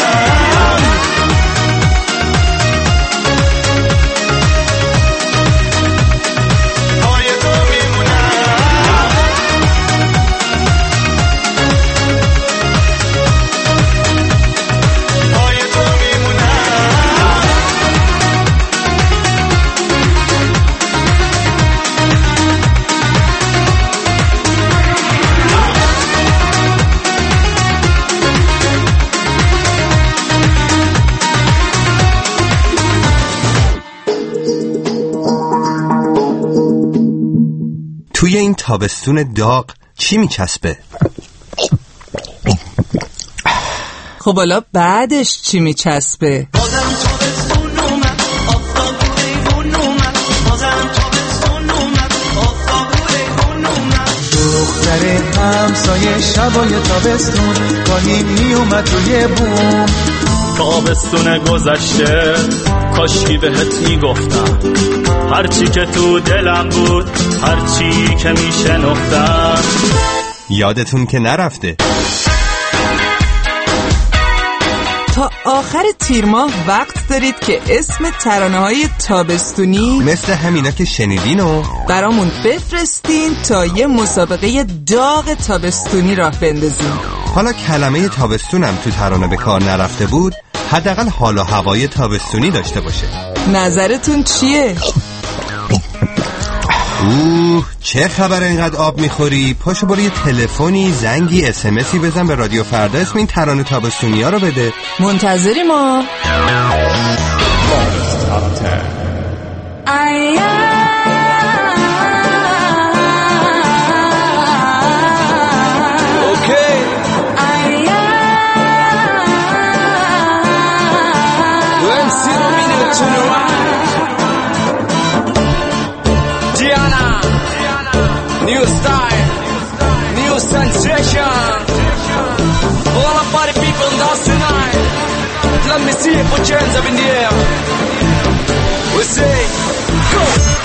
توی این تابستون داغ چی میچسبه؟ خب حالا بعدش چی میچسبه؟ دختر همسایه شبای تابستون گاهی میومد توی بوم. تابستون گذشته کاشکی بهت میگفتم هرچی که تو دلم بود، هرچی که میشنفتم. یادتون که نرفته. تا آخر تیر ماه وقت دارید که اسم ترانه‌های تابستونی مثل همینا که شنیدینو برامون بفرستین تا یه مسابقه داغ تابستونی راه بندازیم. حالا کلمه تابستونم تو ترانه به کار نرفته بود، حداقل حال و هوای تابستونی داشته باشه. نظرتون چیه؟ اوه چه خبر اینقدر آب میخوری؟ پاشو برو یه تلفنی، زنگی، اسمسی بزن به رادیو فردا، اسم این ترانه تابستونی ها رو بده. منتظری ما. New style, new sensation. All the party people dance tonight. Let me see you put your hands up in the air. We say, go.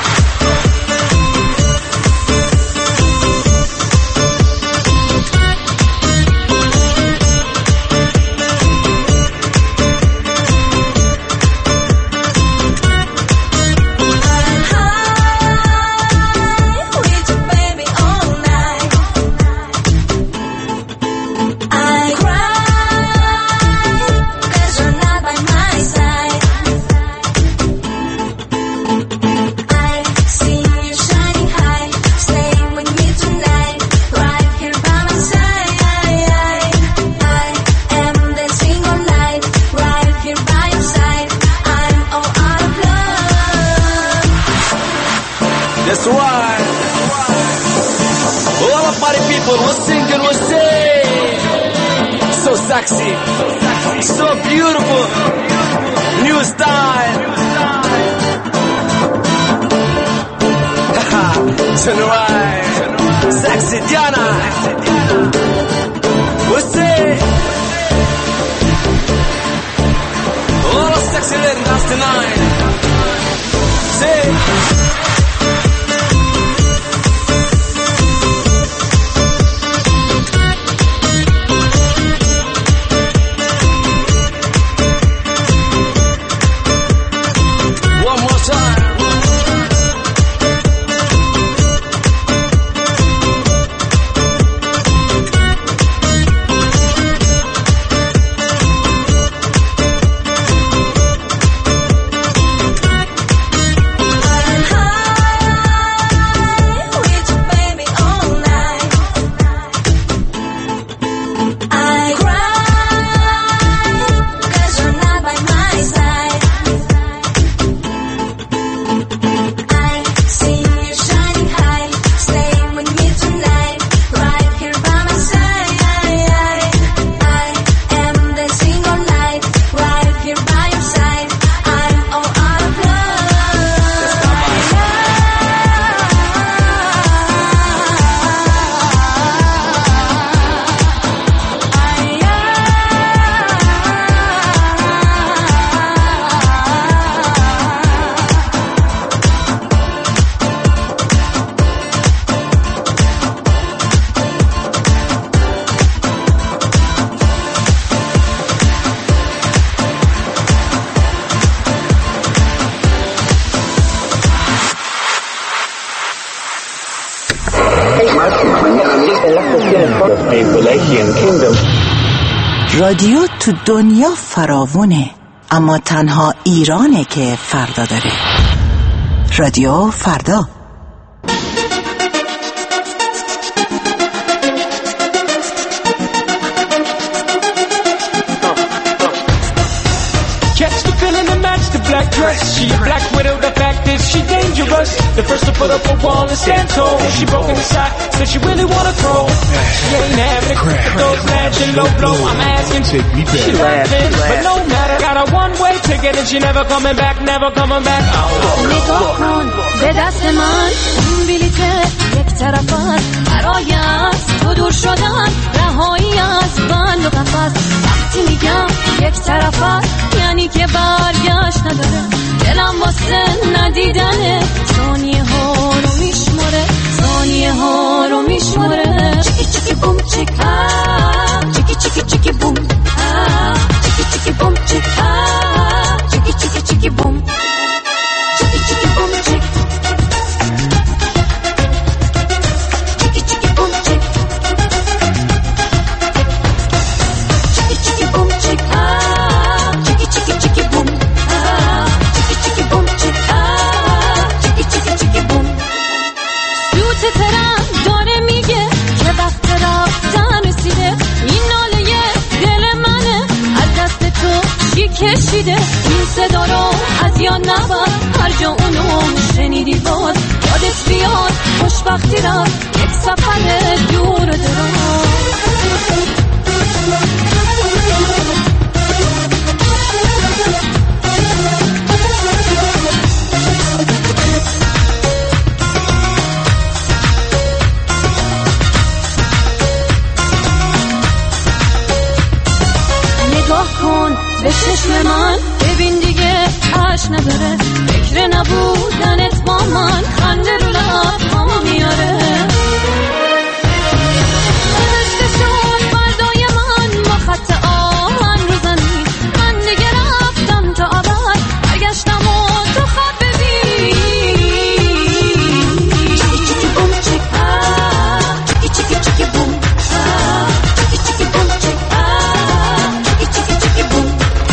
That's right. All the party people will sing and will say, so sexy, so beautiful, new style. Turn right, sexy Diana. We'll say, all the sexy ladies dance tonight. Say. رادیو تو دنیا فراوونه، اما تنها ایرانه که فردا داره. رادیو فردا. Black dress, she a black widow, the fact is she dangerous. The first to put up a wall and stand tall. She broke inside, said she really wanna throw. She ain't having it, but those matching low blow. I'm asking, she laughing, but no matter. Got a one-way ticket and she never coming back, never coming back. نگاه کن به دست من، این بلیت یک طرف است برای از تو دور شدن، رهایی از بند و قفس. وقتی میگم یک طرف است یعنی که برگشت نداره، دلم واسه ندیدنه، ثانیه ها رو میشماره، ثانیه ها رو میشماره. چیکی چیکی بوم چیک آه، چیکی چیکی چیکی بوم آه، چیکی چیکی بوم چیک آه، چیکی چیکی چیکی بوم، چیکی چیکی بوم چیک، چیکی چیکی بوم چیک، چیکی چیکی بوم چیک آه، چیکی چیکی چیکی بوم آه، چیکی چیکی بوم چیک آه، چیکی چیکی چیکی بوم. سوت ترن داره میگه که وقت رفتن رسیده، این ناله دل منه از دست تو چی کشیده. این صدا رو از یاد نبر، هر جا اونو شنیدی باز یادت بیاد. خوشبختی رفت یک سفر دور و دراز. نگاه کن به چشم من، ببین دیگه عشق نداره، فکر نبودنت با من خنده رو لب‌هامو میاره. نوشته شد فردای من با خط آهن رو زمین، من دیگه رفتم تا ابد، برگشتم و تو خواب ببین. چیکی چیکی بوم چیک آه، چیکی چیکی چیکی بوم آه، چیکی چیکی بوم چیک آه، چیکی چیکی چیکی بوم.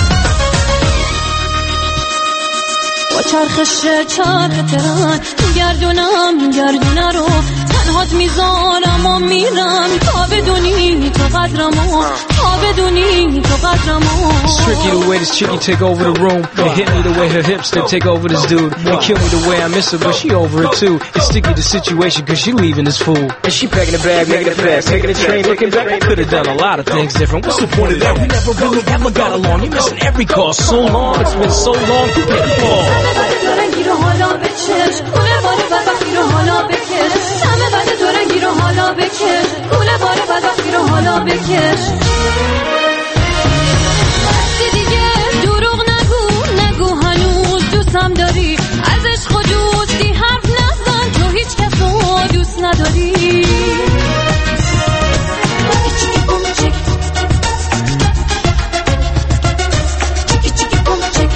با چرخش چرخ ترن گردونم گردونه رو، تنهات میذارم و میرم تا بدونی تو قدرمو، تا بدونی تو قدرمو. It's tricky the way this chickie take over the room. It hit me the way her hips that take over this dude. It kill me the way I miss her, but she over it too. It's sticky the situation cause she leaving this fool. And she packing the bag, making it fast, taking the train, looking back. I could've done a lot of things different. What's the point of that? We never really ever got along. You're missing every call so long. It's been so long. You can't fall. وقتی دیگه دروغ نگو، نگو هنوز دوستم داری، از عشق و دوستی حرف نزن، تو هیچ کس رو دوست نداری. چیکی چیکی بوم چیک، چیکی چیکی بوم چیک.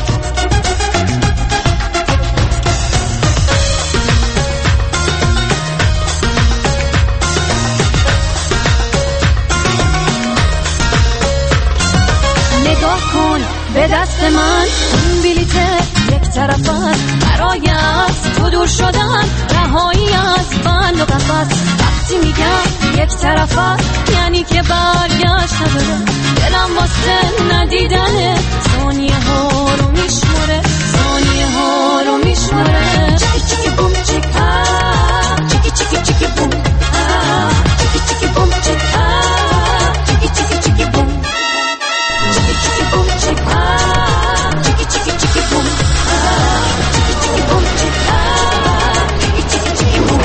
نگاه کن به دست من، این بلیت یک طرف است برای از تو دور شدن، رهایی از بند و قفس. وقتی میگم یک طرف است یعنی که برگشت نداره، دلم واسه ندیدنه، ثانیه ها رو میشماره، ثانیه ها رو میشماره. چیکی چیکی بوم چیک آه، چیکی چیکی چیکی بوم آه، چیکی چیکی بوم چیک آه، چیکی چیکی چیکی بوم، چیکی چیکی بوم چیک آه، چیکی چیکی چیکی بوم آه، چیکی چیکی بوم چیک آه، چیکی چیکی چیکی بوم.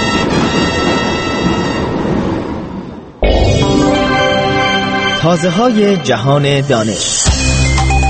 تازه های جهان دانش.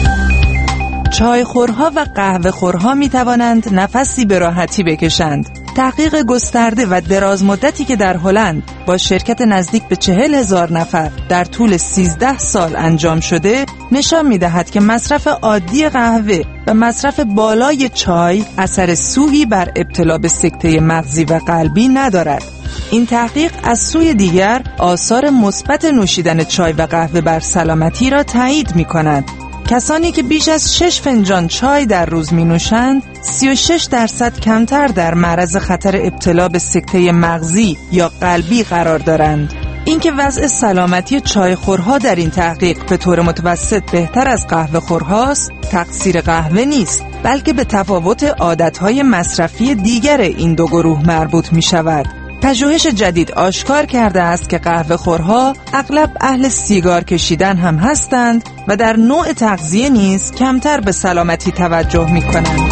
چایخورها و قهوه‌خورها می توانند نفسی به راحتی بکشند. تحقیق گسترده و دراز مدتی که در هلند با شرکت نزدیک به چهل هزار نفر در طول سیزده سال انجام شده نشان می‌دهد که مصرف عادی قهوه و مصرف بالای چای اثر سوئی بر ابتلا به سکته مغزی و قلبی ندارد. این تحقیق از سوی دیگر آثار مثبت نوشیدن چای و قهوه بر سلامتی را تایید می‌کند. کسانی که بیش از شش فنجان چای در روز می نوشند سی و شش درصد کمتر در معرض خطر ابتلا به سکته مغزی یا قلبی قرار دارند. اینکه وضع سلامتی چایخورها در این تحقیق به طور متوسط بهتر از قهوه خورهاست تقصیر قهوه نیست، بلکه به تفاوت عادتهای مصرفی دیگر این دو گروه مربوط می شود. پژوهش جدید آشکار کرده است که قهوه خورها اغلب اهل سیگار کشیدن هم هستند و در نوع تغذیه نیز کمتر به سلامتی توجه می کنند.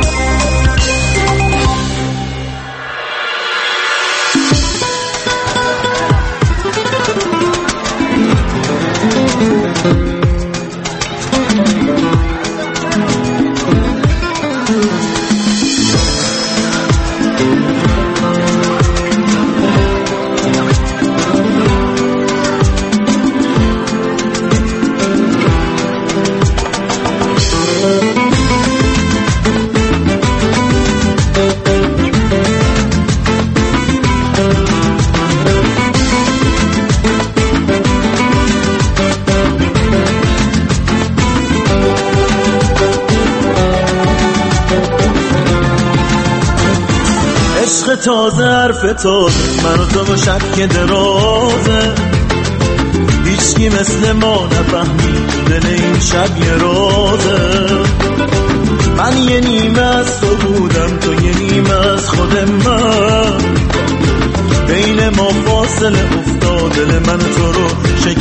تازه حرف تازه من و تو با شب که درازه هیچکی مثل ما نفهمید دل این شب یه رازه من یه نیمه از تو بودم تو یه نیمه از خود من بین ما فاصله افتاد دل من تو رو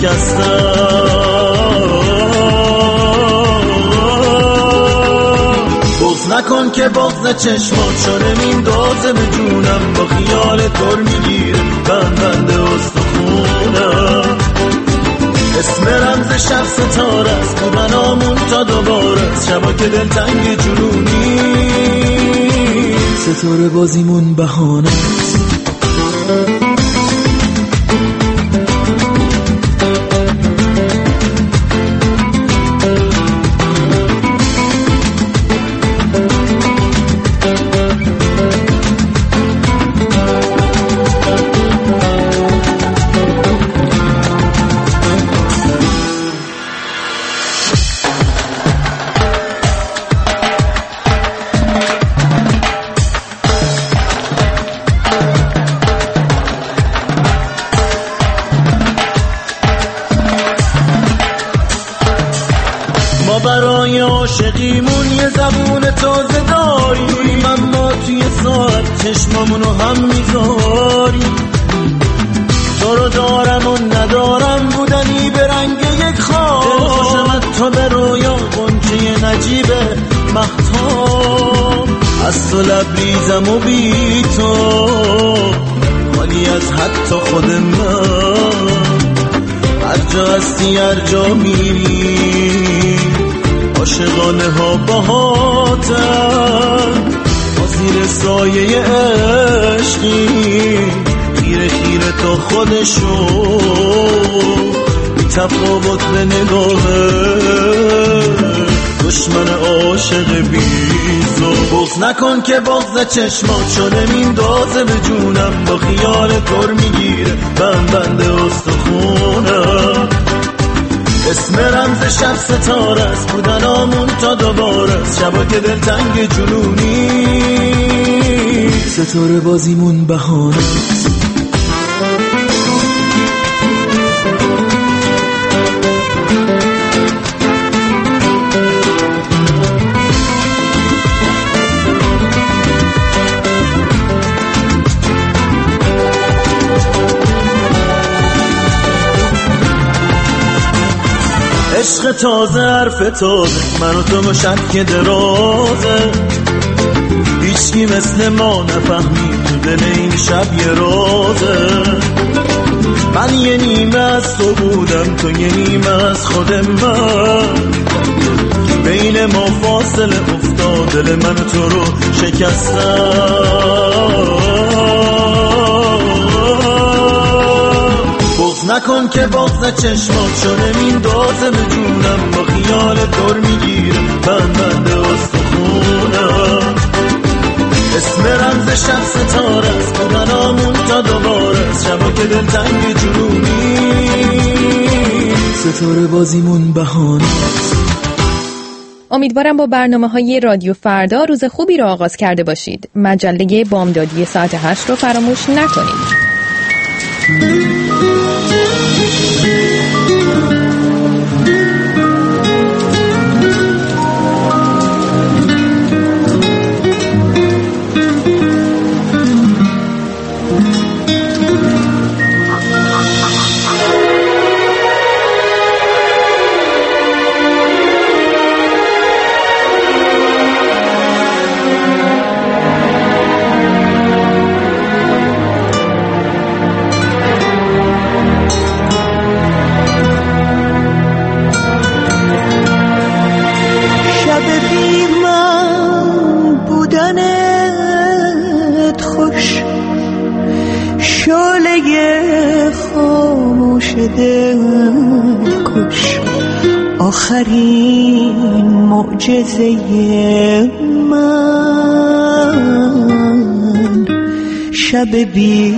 شکستم بغض نکن که بغض چشمات شده میندازه به جونم با خیال تر میگیره بند بند استخونم اسم رمز شب ستاره است بودن آمون تا دوباره شبا که دلتنگ جنونی ستاره بازیمون بهانه است برای عاشقیمون یه زبون تازه داریم اما توی ساعت چشمامونو هم میذاریم تو رو دارم و ندارم بودنی به رنگ یک خواب دلخوشمت تو به رویا غنچه نجیب مهتاب از تو لبریزم و بی تو خالی از حتی خود من هر جا هستی هر جا میری عاشقانه ها باهاتن با زیر سایه عشقی خیره خیره تا خودشو بی تفاوت به نگاهه دشمن عاشق بیزو بغض نکن که بغض چشمات شده میندازه به جونم با خیال تر میگیره بند بند استخونم اسم رمز شب ستاره است بودن آمون تا دوباره است شبا که دلتنگ جنونی ستاره بازیمون بهانه است عشق تازه حرف تازه من و تو با شب که درازه هیچکی مثل ما نفهمید تو دل این شب یه رازه من یه نیمه از تو بودم تو یه نیمه از خود من بین ما فاصله افتاد، دل من و تو رو شکستم. بغض نکن که بغض چشمات شده این دازه به جونم، با خیال دور میگیره بند بنده استخونم. اسم رمز شب ستاره است، بودنامون تا دوباره است، شبا که دلتنگ جنونی ستاره بازیمون بهانه است. امیدوارم با برنامه‌های رادیو فردا روز خوبی رو آغاز کرده باشید. مجله بامدادی ساعت هشت رو فراموش نکنید. آخرین معجزه من، شب بی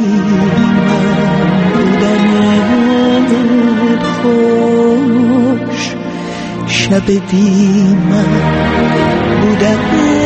من بودنت خوش، شب بی من بودنت